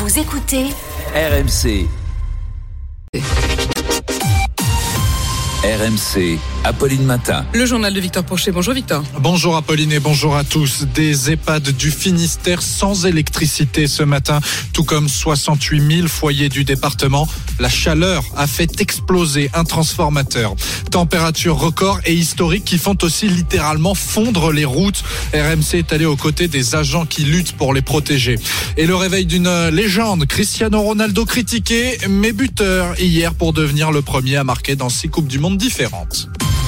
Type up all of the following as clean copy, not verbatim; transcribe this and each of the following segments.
Vous écoutez RMC. RMC, Apolline Matin. Le journal de Victor Porcher. Bonjour Victor. Bonjour Apolline et bonjour à tous. Des EHPAD du Finistère sans électricité ce matin, tout comme 68 000 foyers du département. La chaleur a fait exploser un transformateur. Température record et historique qui font aussi littéralement fondre les routes. RMC est allé aux côtés des agents qui luttent pour les protéger. Et le réveil d'une légende, Cristiano Ronaldo critiqué, mais buteur hier pour devenir le premier à marquer dans 6 Coupes du Monde différentes.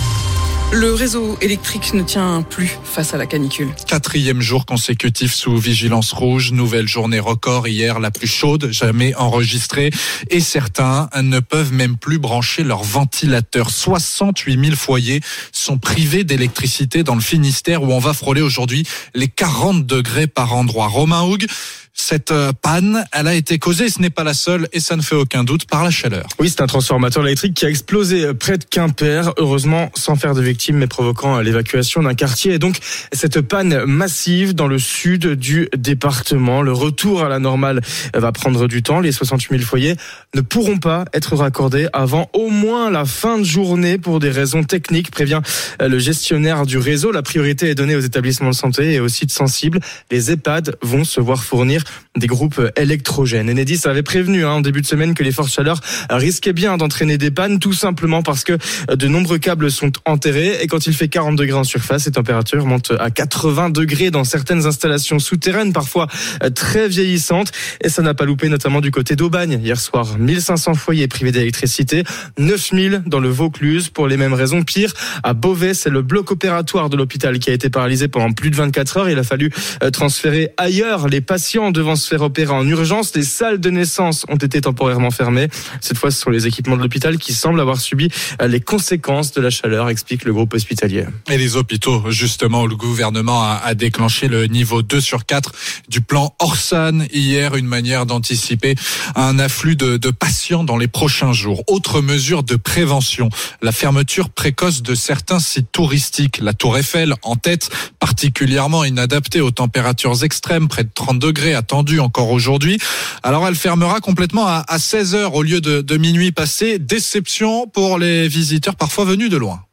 Le réseau électrique ne tient plus face à la canicule. 4e jour consécutif sous vigilance rouge. Nouvelle journée record hier, la plus chaude jamais enregistrée. Et certains ne peuvent même plus brancher leur ventilateur. 68 000 foyers sont privés d'électricité dans le Finistère où on va frôler aujourd'hui les 40 degrés par endroit. Romain Houg, cette panne, elle a été causée, ce n'est pas la seule et ça ne fait aucun doute, par la chaleur. Oui, c'est un transformateur électrique qui a explosé près de Quimper, heureusement sans faire de victimes mais provoquant l'évacuation d'un quartier. Et donc cette panne massive dans le sud du département. Le retour à la normale va prendre du temps. Les 68 000 foyers ne pourront pas être raccordés avant au moins la fin de journée pour des raisons techniques, prévient le gestionnaire du réseau. La priorité est donnée aux établissements de santé et aux sites sensibles. Les EHPAD vont se voir fournir des groupes électrogènes. Enedis avait prévenu en début de semaine que les fortes chaleurs risquaient bien d'entraîner des pannes, tout simplement parce que de nombreux câbles sont enterrés et quand il fait 40 degrés en surface, les températures montent à 80 degrés dans certaines installations souterraines, parfois très vieillissantes. Et ça n'a pas loupé, notamment du côté d'Aubagne. Hier soir, 1500 foyers privés d'électricité, 9000 dans le Vaucluse pour les mêmes raisons. Pire, à Beauvais, c'est le bloc opératoire de l'hôpital qui a été paralysé pendant plus de 24 heures. Il a fallu transférer ailleurs les patients devant se faire opérer en urgence. Les salles de naissance ont été temporairement fermées. Cette fois, ce sont les équipements de l'hôpital qui semblent avoir subi les conséquences de la chaleur, explique le groupe hospitalier. Et les hôpitaux, justement, où le gouvernement a déclenché le niveau 2 sur 4 du plan Orsan hier, une manière d'anticiper un afflux de patients dans les prochains jours. Autre mesure de prévention, la fermeture précoce de certains sites touristiques. La Tour Eiffel en tête, particulièrement inadaptée aux températures extrêmes, près de 30 degrés attendus encore aujourd'hui. Alors elle fermera complètement à 16h au lieu de minuit passé. Déception pour les visiteurs parfois venus de loin.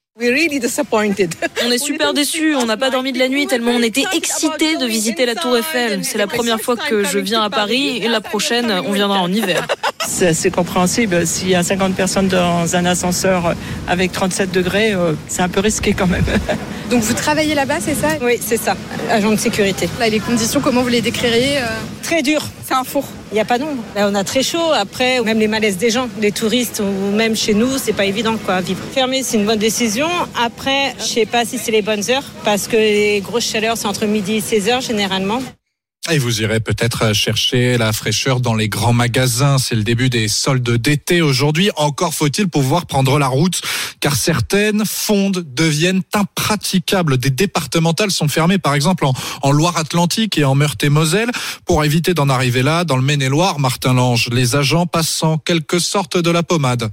On est super déçus, on n'a pas dormi de la nuit tellement on était excités de visiter la Tour Eiffel. C'est la première fois que je viens à Paris et la prochaine, on viendra en hiver. C'est assez compréhensible. S'il y a 50 personnes dans un ascenseur avec 37 degrés, c'est un peu risqué quand même. Donc vous travaillez là-bas, c'est ça ? Oui, c'est ça, agent de sécurité. Là, les conditions, comment vous les décririez ? Très dur, c'est un four. Il n'y a pas d'ombre. Là, on a très chaud. Après, même les malaises des gens, des touristes ou même chez nous, c'est pas évident quoi, à vivre. Fermer, c'est une bonne décision. Après, je sais pas si c'est les bonnes heures parce que les grosses chaleurs, c'est entre midi et 16h généralement. Et vous irez peut-être chercher la fraîcheur dans les grands magasins. C'est le début des soldes d'été aujourd'hui. Encore faut-il pouvoir prendre la route, car certaines fondent, deviennent impraticables. Des départementales sont fermées, par exemple en Loire-Atlantique et en Meurthe-et-Moselle. Pour éviter d'en arriver là, dans le Maine-et-Loire, Martin Lange, les agents passent en quelque sorte de la pommade.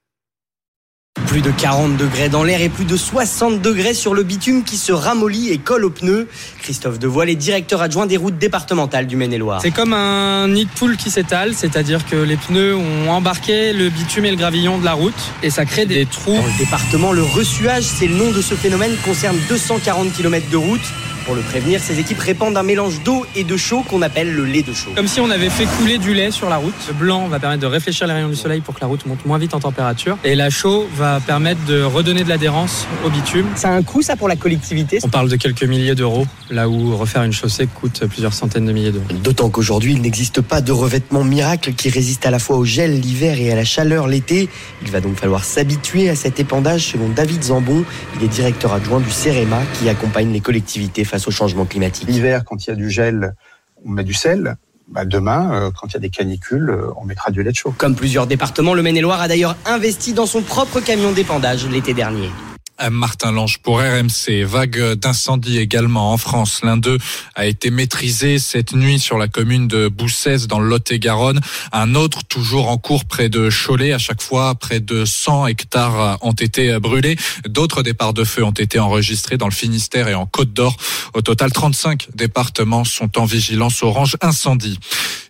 Plus de 40 degrés dans l'air et plus de 60 degrés sur le bitume qui se ramollit et colle aux pneus. Christophe Devoile est directeur adjoint des routes départementales du Maine-et-Loire. C'est comme un nid de poule qui s'étale, c'est-à-dire que les pneus ont embarqué le bitume et le gravillon de la route et ça crée des trous. Dans le département, le ressuage, c'est le nom de ce phénomène, concerne 240 km de route. Pour le prévenir, ces équipes répandent un mélange d'eau et de chaux qu'on appelle le lait de chaux. Comme si on avait fait couler du lait sur la route. Le blanc va permettre de réfléchir les rayons du soleil pour que la route monte moins vite en température. Et la chaux va permettre de redonner de l'adhérence au bitume. Ça a un coût, ça, pour la collectivité ? On parle de quelques milliers d'euros, là où refaire une chaussée coûte plusieurs centaines de milliers d'euros. D'autant qu'aujourd'hui, il n'existe pas de revêtement miracle qui résiste à la fois au gel l'hiver et à la chaleur l'été. Il va donc falloir s'habituer à cet épandage, selon David Zambon. Il est directeur adjoint du CEREMA qui accompagne les collectivités face au changement climatique. L'hiver, quand il y a du gel, on met du sel. Demain, quand il y a des canicules, on mettra du lait de chaux. Comme plusieurs départements, le Maine-et-Loire a d'ailleurs investi dans son propre camion d'épandage l'été dernier. Martin Lange pour RMC. Vague d'incendie également en France. L'un d'eux a été maîtrisé cette nuit sur la commune de Boussès dans le Lot-et-Garonne. Un autre toujours en cours près de Cholet. À chaque fois, près de 100 hectares ont été brûlés. D'autres départs de feu ont été enregistrés dans le Finistère et en Côte-d'Or. Au total, 35 départements sont en vigilance orange incendie.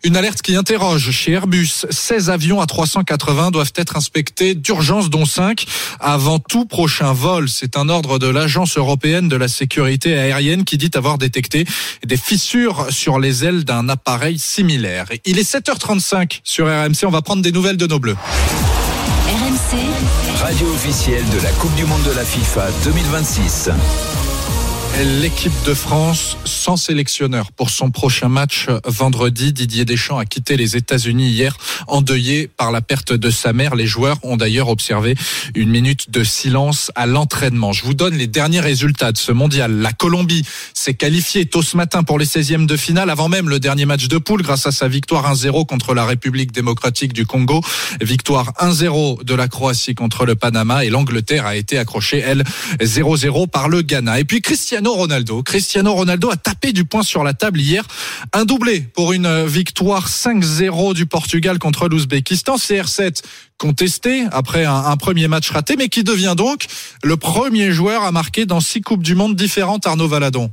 Une alerte qui interroge chez Airbus. 16 avions A380 doivent être inspectés d'urgence, dont 5 avant tout prochain vol. C'est un ordre de l'Agence européenne de la sécurité aérienne qui dit avoir détecté des fissures sur les ailes d'un appareil similaire. Il est 7h35 sur RMC. On va prendre des nouvelles de nos Bleus. RMC, radio officielle de la Coupe du Monde de la FIFA 2026. L'équipe de France sans sélectionneur pour son prochain match vendredi. Didier Deschamps a quitté les États-Unis hier, endeuillé par la perte de sa mère. Les joueurs ont d'ailleurs observé une minute de silence à l'entraînement. Je vous donne les derniers résultats de ce mondial. La Colombie s'est qualifiée tôt ce matin pour les 16e de finale, avant même le dernier match de poule, grâce à sa victoire 1-0 contre la République démocratique du Congo. Victoire 1-0 de la Croatie contre le Panama, et l'Angleterre a été accrochée, elle, 0-0 par le Ghana. Et puis Cristiano Ronaldo a tapé du poing sur la table hier. Un doublé pour une victoire 5-0 du Portugal contre l'Ouzbékistan. CR7 contesté après un premier match raté, mais qui devient donc le premier joueur à marquer dans 6 Coupes du Monde différentes. Arnaud Valadon.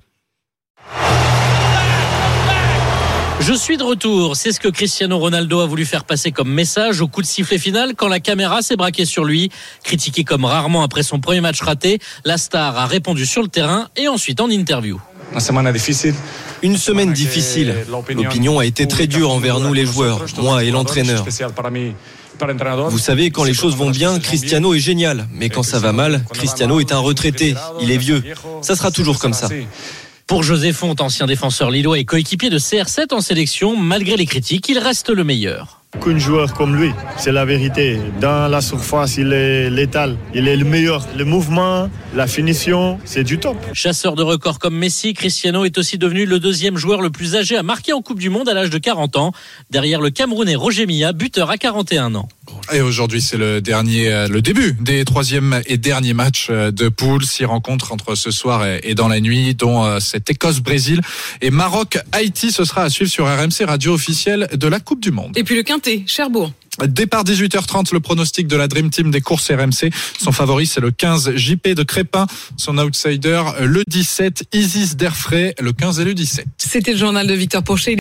Je suis de retour, c'est ce que Cristiano Ronaldo a voulu faire passer comme message au coup de sifflet final quand la caméra s'est braquée sur lui. Critiqué comme rarement après son premier match raté, la star a répondu sur le terrain et ensuite en interview. Une semaine difficile. L'opinion a été très dure envers nous les joueurs, moi et l'entraîneur. Vous savez, quand les choses vont bien, Cristiano est génial. Mais quand ça va mal, Cristiano est un retraité, il est vieux. Ça sera toujours comme ça. Pour José Font, ancien défenseur lillois et coéquipier de CR7 en sélection, malgré les critiques, il reste le meilleur. Qu'un joueur comme lui, c'est la vérité. Dans la surface, il est létal. Il est le meilleur. Le mouvement, la finition, c'est du top. Chasseur de records comme Messi, Cristiano est aussi devenu le deuxième joueur le plus âgé à marquer en Coupe du Monde à l'âge de 40 ans. Derrière le Camerounais Roger Milla, buteur à 41 ans. Et aujourd'hui, c'est le début des 3e et derniers matchs de poule. 6 rencontres entre ce soir et dans la nuit, dont cette Écosse-Brésil et Maroc-Haïti. Ce sera à suivre sur RMC, radio officielle de la Coupe du Monde. Et puis le Quintet, Cherbourg. Départ 18h30, le pronostic de la Dream Team des courses RMC. Son favori, c'est le 15 JP de Crépin. Son outsider, le 17 Isis d'Erfray, le 15 et le 17. C'était le journal de Victor Pourchet.